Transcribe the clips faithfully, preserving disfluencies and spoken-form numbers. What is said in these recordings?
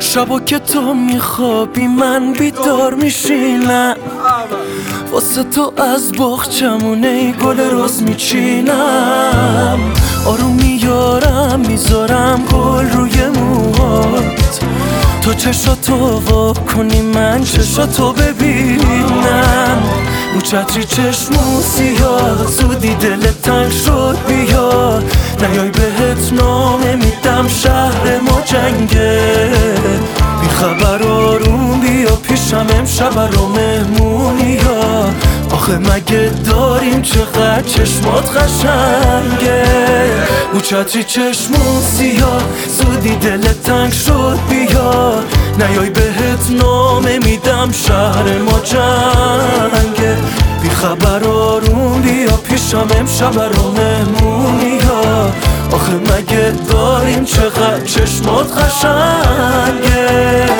شبا که تو میخوابی من بیدار میشینم، واسه تو از بخچمونه گل روز میچینم. آروم میارم میذارم گل روی موهات، تو چشاتو وا کنی من چشاتو ببینم. رو چتری چشمو سیاه زودی دلت تنگ شد بیا، نیای بهت نامه میدم شهر ما جنگه. بی خبر آروم بیا پیشم امشب رو مهمونی ها، آخه مگه داریم چقدر چشمات قشنگه. رو چتری چشمو سیاه زودی دلت تنگ شد بیا، نیای بهت نامه میدم شهر ما جنگه. بی خبر آروم بیا پیشم امشب رو مهمونی ها، آخه مگه داریم چقدر چشمات قشنگه.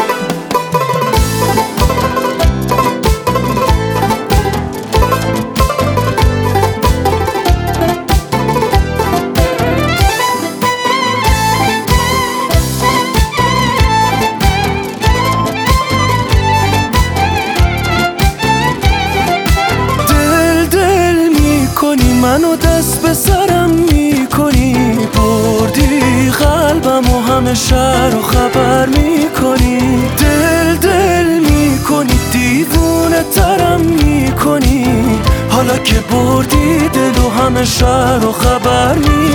منو دست به سرم میکنی، بردی قلبم و همه شهر رو خبر میکنی. دل دل میکنی دیوونه ترم میکنی، حالا که بردی دل و همه شهر رو خبر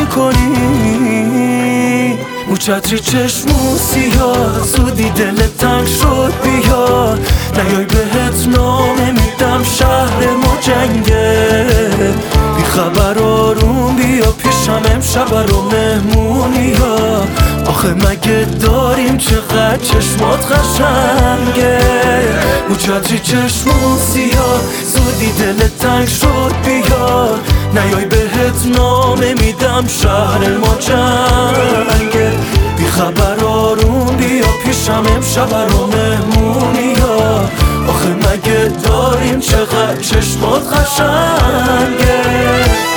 میکنی. رو چتری چشمو سیاه زودی دلت تنگ شد بیا، نیای بهت نامه میدم شهر ما جنگه. بی خبر آروم بیا پیشم امشب رو مهمونی ها، آخه مگه داریم چقدر چشمات قشنگه. رو چتری چشمو سیاه زودی دلت تنگ شد بیا، نیای بهت نامه میدم شهر ما جنگه. بی خبر آروم بیا پیشم امشب رو مهمونی ها، آخه مگه داریم چقدر چشمات قشنگه.